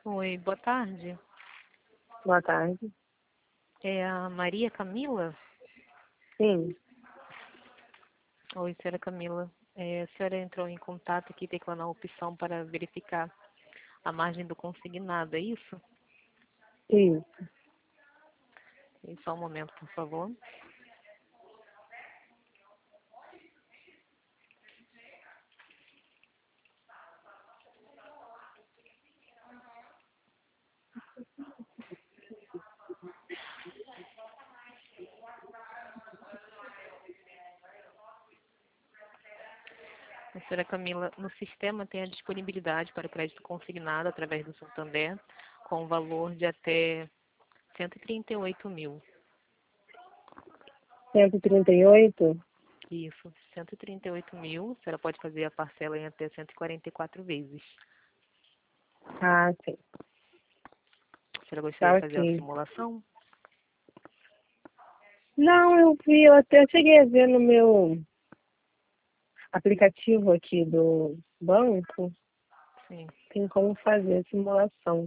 Oi, boa tarde. Boa tarde. É a Maria Camila? Sim, Oi, senhora Camila. A senhora entrou em contato aqui, teclando a opção para verificar a margem do consignado, é isso? isso. Só um momento, por favor. Senhora Camila, no sistema tem a disponibilidade para crédito consignado através do Santander, com um valor de até 138 mil. 138? Isso, 138 mil. A senhora pode fazer a parcela em até 144 vezes. Ah, sim. A senhora gostaria Tá de fazer a ok. simulação? Não, eu até cheguei a ver no meu aplicativo aqui do banco, Sim. tem como fazer a simulação.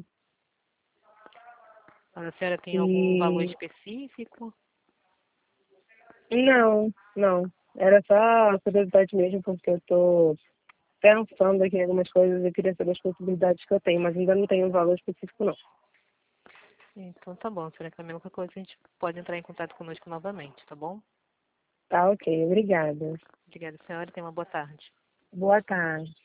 A senhora tem algum valor E específico? não. Era só curiosidade mesmo, porque eu tô pensando aqui em algumas coisas, eu queria saber as possibilidades que eu tenho, mas ainda não tenho um valor específico, não. Então tá bom, senhora Camila. Qualquer coisa a gente pode entrar em contato conosco novamente, tá bom? Tá ok, obrigada. Obrigada, senhora. Tenha uma boa tarde. Boa tarde.